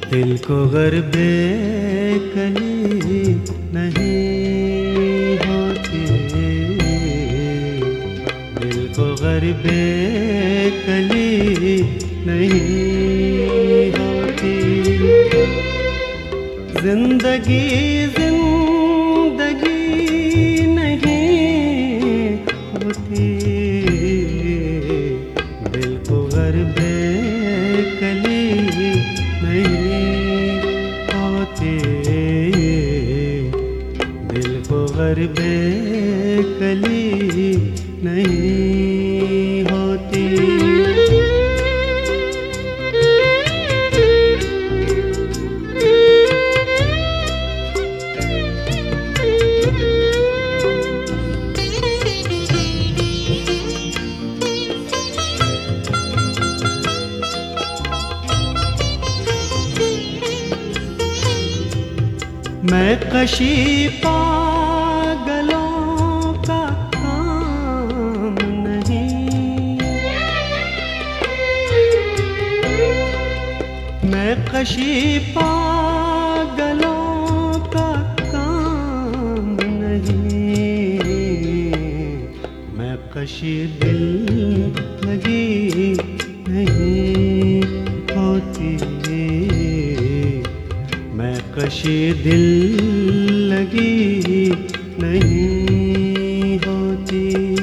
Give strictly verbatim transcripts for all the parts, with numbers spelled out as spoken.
दिल को गर्बे कली नहीं होती, दिल को गर्बे कली नहीं होती। जिंदगी जिंदगी नहीं होती, दिल को गर्बे कली नहीं होती, दिल को गर्बे कली नहीं होती। मैं कशी पागलों का काम नहीं, मैं कशी पागलों का काम नहीं, मैं कशी दिल लगी नहीं होती, मैं कशी दिल लगी नहीं होती।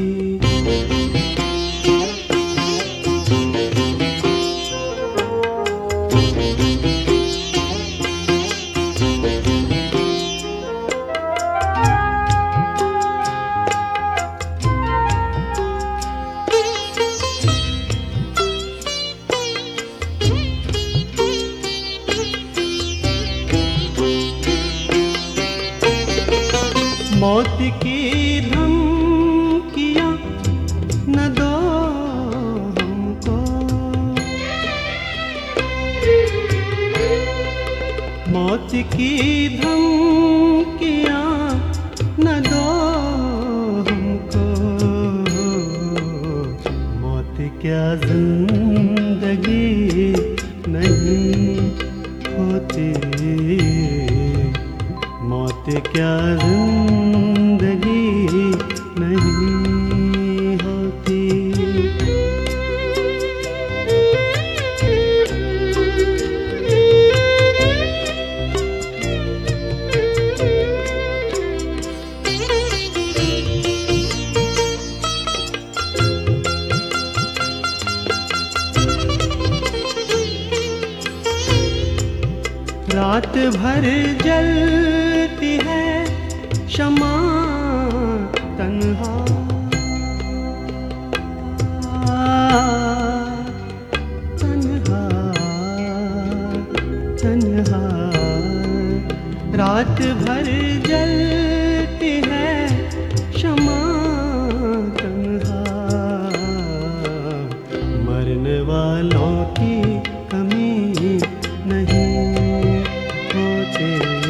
मौत की धमकियाँ न दो हमको, मौत की धमकियाँ न दो हमको, मौत क्या जिंदगी नहीं होती, मौत क्या जिंदगी नहीं होती। रात भर जलती है शमा तन्हा, तन्हा तन्हा, रात भर जलती है शमा तन्हा, मरने वालों की कमी नहीं होती,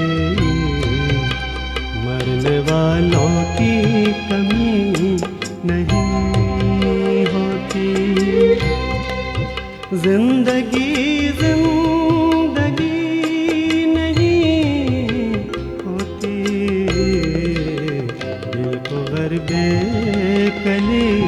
मरने वालों की कमी नहीं होती। जिंदगी जिंदगी नहीं होती, दिल को गर्बे कली